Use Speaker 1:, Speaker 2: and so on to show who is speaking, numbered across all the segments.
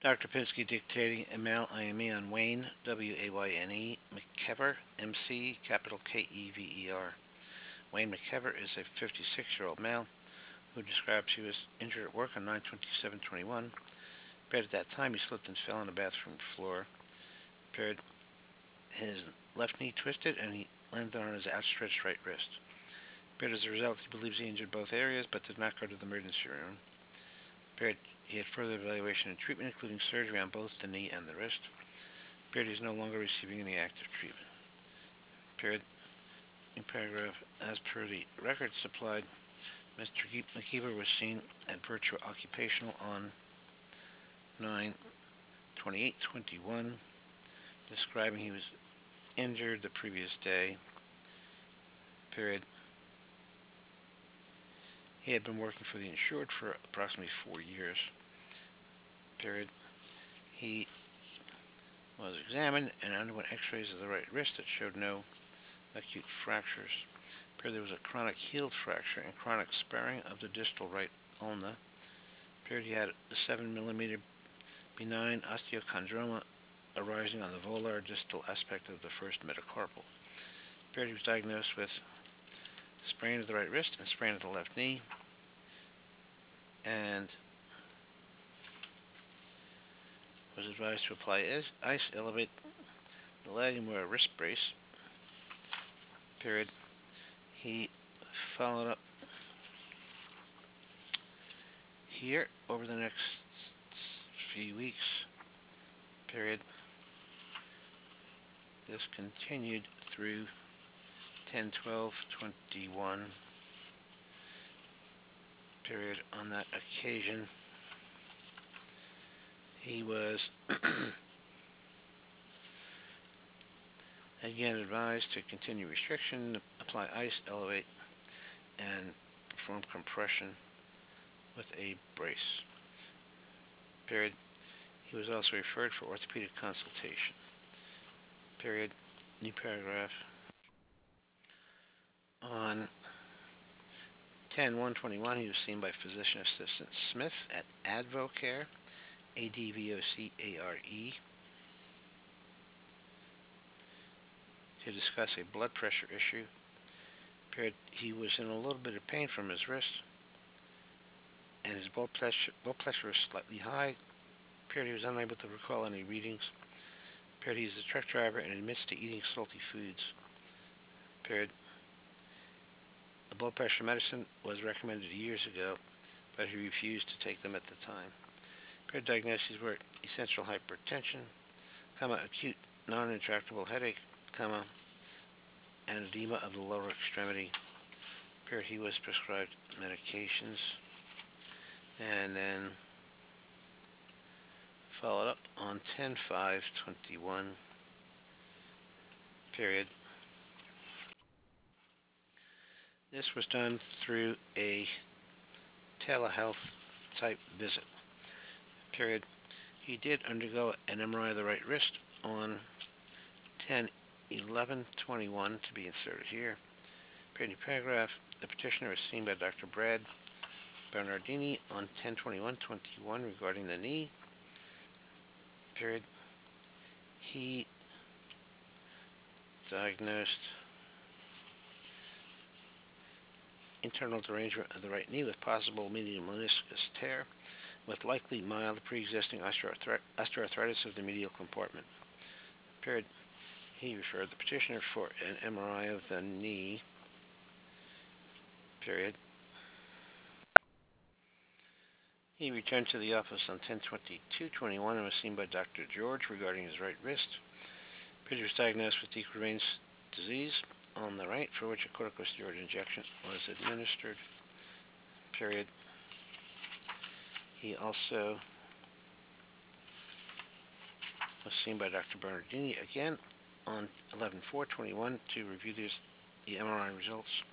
Speaker 1: Dr. Pinsky dictating Emal IME on Wayne, W-A-Y-N-E, McKever, M-C, capital K-E-V-E-R. Wayne McKever is a 56-year-old male who describes he was injured at work on 9/27/21. At that time, he slipped and fell on the bathroom floor. His left knee twisted and he landed on his outstretched right wrist. As a result, he believes he injured both areas but did not go to the emergency room. He had further evaluation and treatment, including surgery on both the knee and the wrist. Is no longer receiving any active treatment. In paragraph, as per the record supplied, Mr. McKeever was seen at Virtua Occupational on 9/28/21, describing he was injured the previous day. He had been working for the insured for approximately 4 years. He was examined and underwent x-rays of the right wrist that showed no acute fractures. There was a chronic healed fracture and chronic sparring of the distal right ulna. He had a 7 mm benign osteochondroma arising on the volar distal aspect of the first metacarpal. He was diagnosed with sprain of the right wrist and sprain of the left knee, and was advised to apply ice, elevate the leg, and wear a wrist brace. He followed up here over the next few weeks. This continued through 10/12/21. On that occasion, he was again advised to continue restriction, apply ice, elevate, and perform compression with a brace. He was also referred for orthopedic consultation. New paragraph. On 10/1/21, he was seen by physician assistant Smith at Advocare, ADVOCARE, to discuss a blood pressure issue. He was in a little bit of pain from his wrist, and his blood pressure was slightly high. He was unable to recall any readings. He's a truck driver and admits to eating salty foods. A blood pressure medicine was recommended years ago, but he refused to take them at the time. Diagnoses were essential hypertension, acute non-intractable headache, and edema of the lower extremity. He was prescribed medications, and then followed up on 10/5/21. This was done through a telehealth type visit. He did undergo an MRI of the right wrist on 10/11/21 to be inserted here. New paragraph. The petitioner was seen by Dr. Brad Bernardini on 10/21/21 regarding the knee. He diagnosed internal derangement of the right knee with possible medial meniscus tear with likely mild pre-existing osteoarthritis of the medial compartment. He referred the petitioner for an MRI of the knee. He returned to the office on 10/22/21 and was seen by Dr. George regarding his right wrist. He was diagnosed with de Quervain's disease on the right, for which a corticosteroid injection was administered. He also was seen by Dr. Bernardini again on 11/4/21 to review the MRI results.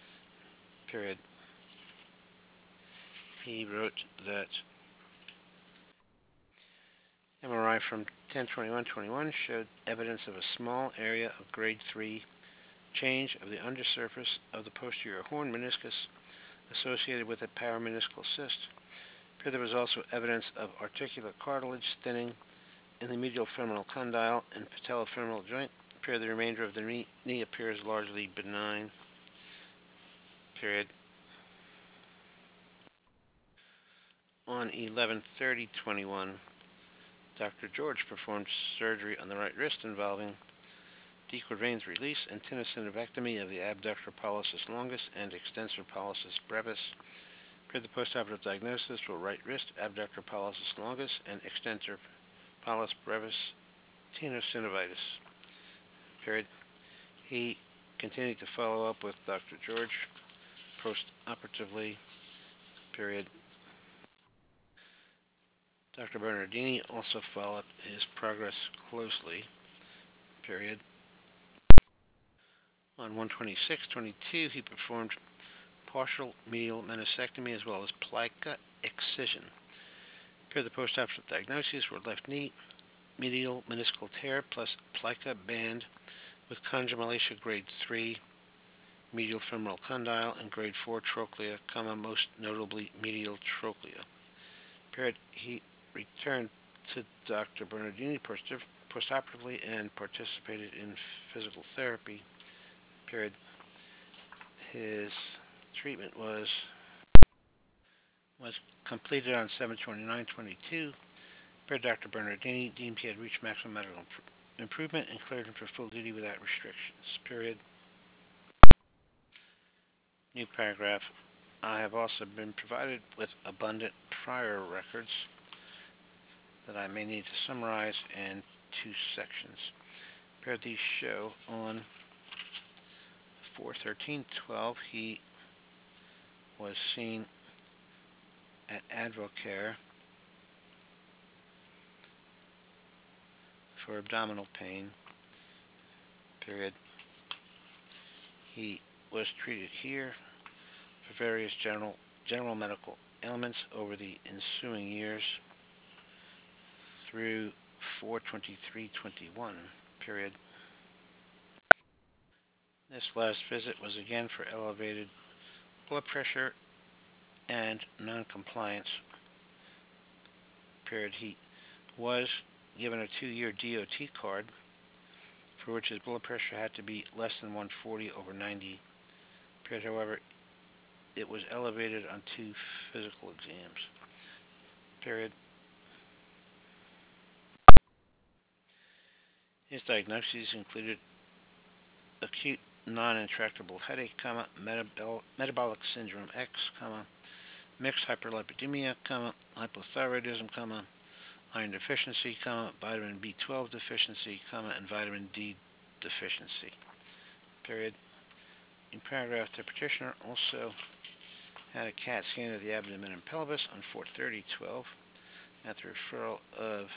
Speaker 1: He wrote that MRI from 10/21/21 showed evidence of a small area of grade 3 change of the undersurface of the posterior horn meniscus associated with a parameniscal cyst. Period. There was also evidence of articular cartilage thinning in the medial femoral condyle and patellofemoral joint. Period. The remainder of the knee appears largely benign. Period. On 11/30/21, Dr. George performed surgery on the right wrist involving decord veins release and tenosynovectomy of the abductor pollicis longus and extensor pollicis brevis. Period. The postoperative diagnosis for right wrist abductor pollicis longus and extensor pollicis brevis tenosynovitis. Period. He continued to follow up with Dr. George post-operatively. Period. Dr. Bernardini also followed his progress closely. Period. On 1/26/22, he performed partial medial meniscectomy as well as plica excision. Period. The postoperative diagnoses were left knee medial meniscal tear plus plica band with condymalation grade 3 medial femoral condyle and grade 4 trochlea, most notably medial trochlea. Period. He returned to Dr. Bernardini postoperatively and participated in physical therapy. Period. His treatment was completed on 7/29/22. Period. Dr. Bernardini deemed he had reached maximum medical improvement and cleared him for full duty without restrictions. Period. New paragraph. I have also been provided with abundant prior records that I may need to summarize in two sections. Period. These show on 4/13/12 he was seen at Advocare for abdominal pain. Period. He was treated here for various general medical ailments over the ensuing years through 4/23/21. Period. This last visit was again for elevated blood pressure and non-compliance. Period. He was given a 2-year DOT card for which his blood pressure had to be less than 140/90. Period. However, it was elevated on 2 physical exams. Period. His diagnoses included acute non-intractable headache, metabolic syndrome X, mixed hyperlipidemia, hypothyroidism, iron deficiency, vitamin B12 deficiency, and vitamin D deficiency. Period. In paragraph, the petitioner also had a CAT scan of the abdomen and pelvis on 4/30/12 at the referral of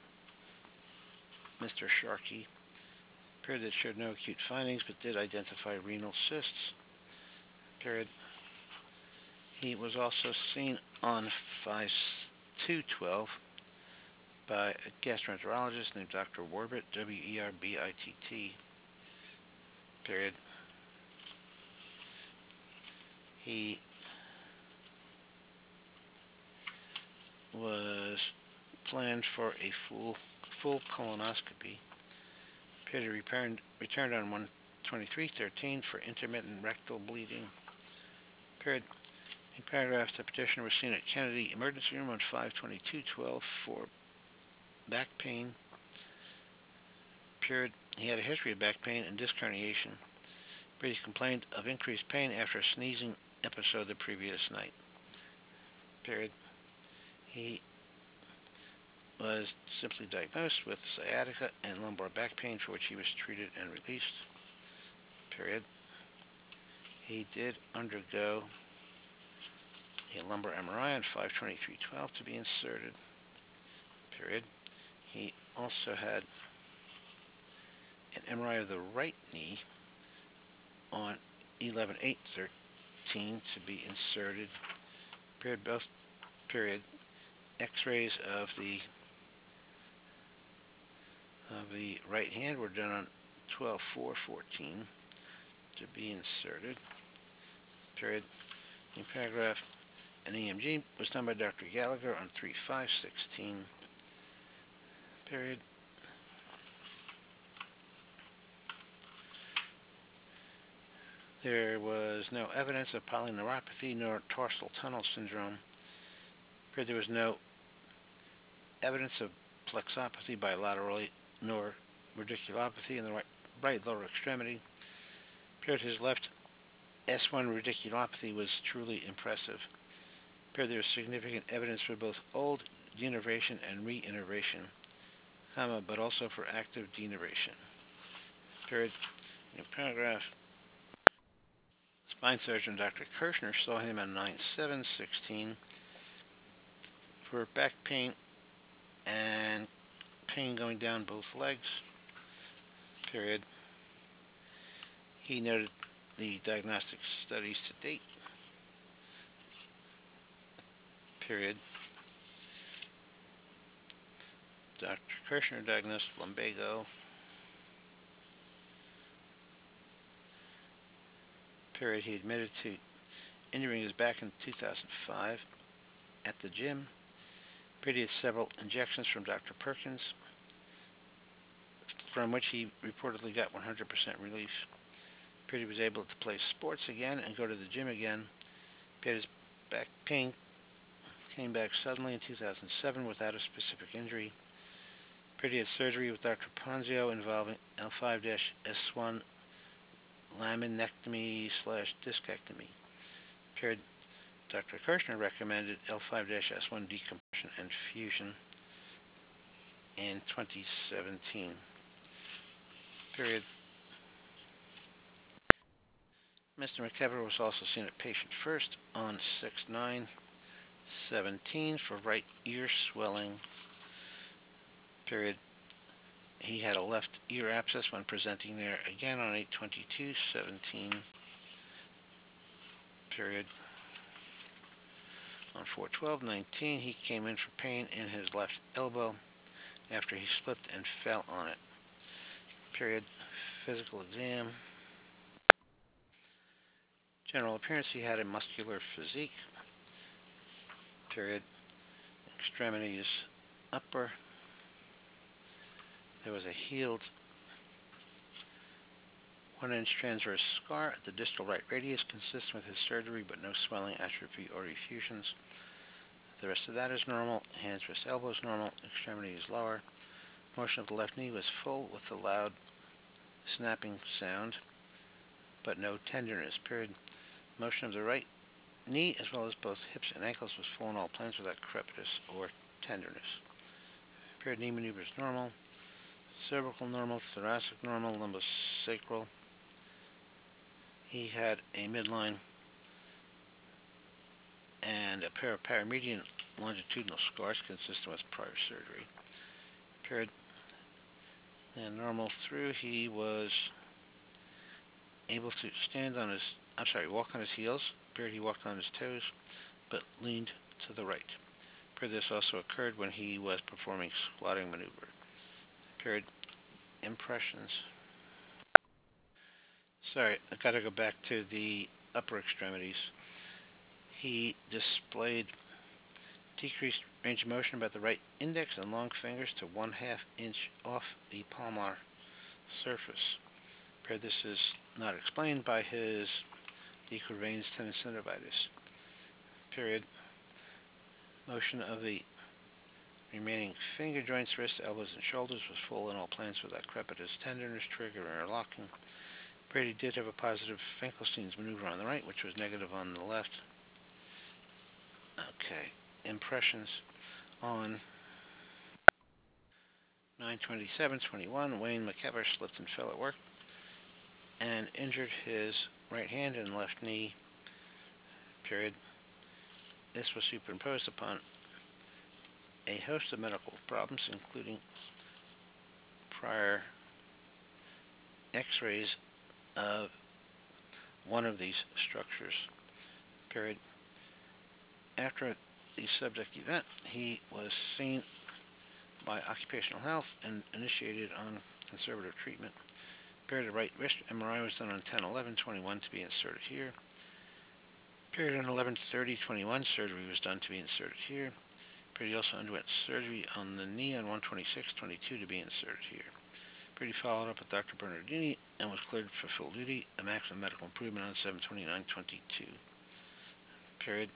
Speaker 1: Mr. Sharkey. Period. That showed no acute findings but did identify renal cysts. Period. He was also seen on 5/2/12 by a gastroenterologist named Dr. Werbit, Werbitt. Period. He was planned for a full colonoscopy. Period. Returned on 1/23/13 for intermittent rectal bleeding. Period. In paragraph, the petitioner was seen at Kennedy Emergency Room on 5/22/12 for back pain. Period. He had a history of back pain and disc herniation. Period. He complained of increased pain after a sneezing episode the previous night. Period. He was simply diagnosed with sciatica and lumbar back pain for which he was treated and released. Period. He did undergo a lumbar MRI on 5/23/12 to be inserted. Period. He also had an MRI of the right knee on 11/8/13 to be inserted. Period. Both period. X-rays of the right hand were done on 12/4/14 to be inserted. Period. In paragraph, An EMG was done by Dr. Gallagher on 3/5/16. Period. There was no evidence of polyneuropathy nor tarsal tunnel syndrome. Period. There was no evidence of plexopathy bilaterally nor radiculopathy in the right lower extremity. Period. His left S1 radiculopathy was truly impressive. Period. There was significant evidence for both old denervation and reinnervation, but also for active denervation. Period. New paragraph. Spine surgeon Dr. Kirschner saw him on 9/7/16 for back pain and pain going down both legs. Period. He noted the diagnostic studies to date. Period. Dr. Kirschner diagnosed lumbago. Period. He admitted to injuring his back in 2005 at the gym. Period. He had several injections from Dr. Perkins, from which he reportedly got 100% relief. Period. He was able to play sports again and go to the gym again. Period. His back pain came back suddenly in 2007 without a specific injury. Period. He had surgery with Dr. Ponzio involving L5-S1 laminectomy/discectomy. Period. Dr. Kirschner recommended L5-S1 decompression and fusion in 2017. Period. Mr. McKever was also seen at Patient First on 6/9/17 for right ear swelling. Period. He had a left ear abscess when presenting there again on 8/22/17. Period. On 4/12/19, he came in for pain in his left elbow after he slipped and fell on it. Period. Physical exam. General appearance, he had a muscular physique. Period. Extremities upper. There was a healed 1-inch transverse scar at the distal right radius consistent with his surgery, but no swelling, atrophy, or effusions. The rest of that is normal. Hands, wrists, elbows normal. Extremity is lower. Motion of the left knee was full with a loud snapping sound, but no tenderness. Period. Motion of the right knee as well as both hips and ankles was full on all planes without crepitus or tenderness. Period. Knee maneuvers normal. Cervical normal. Thoracic normal. Lumbosacral. He had a midline and a pair of paramedian longitudinal scars consistent with prior surgery. Period. And normal through, he was able to walk on his heels. Period. He walked on his toes, but leaned to the right. Period. This also occurred when he was performing squatting maneuver. Period. Impressions. Sorry, I gotta go back to the upper extremities. He displayed decreased range of motion about the right index and long fingers to 1/2 inch off the palmar surface. Period. This is not explained by his decurvatus tenosynovitis. Period. Motion of the remaining finger joints, wrists, elbows, and shoulders was full in all planes without crepitus, tenderness, trigger, or locking. Period. He did have a positive Finkelstein's maneuver on the right, which was negative on the left. Okay. Impressions on 9/27/21. Wayne McKever slipped and fell at work and injured his right hand and left knee. Period. This was superimposed upon a host of medical problems, including prior x-rays of one of these structures. Period. After the subject event, he was seen by occupational health and initiated on conservative treatment. Period. The right wrist MRI was done on 10/11/21 to be inserted here. Period on 11/30/21, surgery was done to be inserted here. Period, he also underwent surgery on the knee on 1/26/22 to be inserted here. Period, he followed up with Dr. Bernardini and was cleared for full duty, a maximum medical improvement on 7/29/22. Period.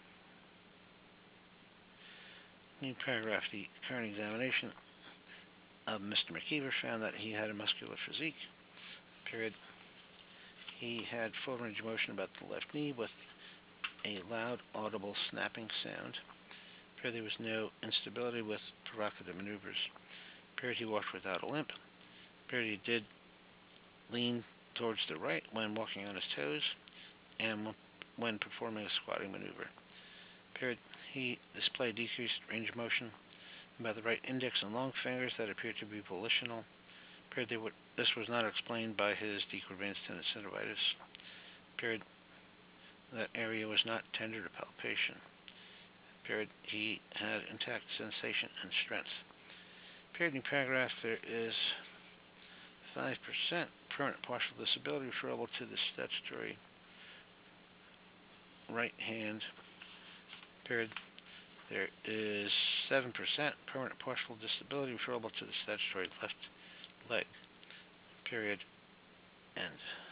Speaker 1: New paragraph, the current examination of Mr. McKeever found that he had a muscular physique. Period. He had full range of motion about the left knee with a loud, audible snapping sound. Period, there was no instability with provocative maneuvers. Period, he walked without a limp. Period, he did lean towards the right when walking on his toes and when performing a squatting maneuver. Period, he displayed decreased range of motion about the right index and long fingers that appeared to be volitional. Period, this was not explained by his decurvatus tendinosynovitis. Period, that area was not tender to palpation. Period, he had intact sensation and strength. Period, new paragraph, there is 5% permanent partial disability referable to the statutory right hand. Period, there is 7% permanent partial disability referable to the statutory left leg. Period, end.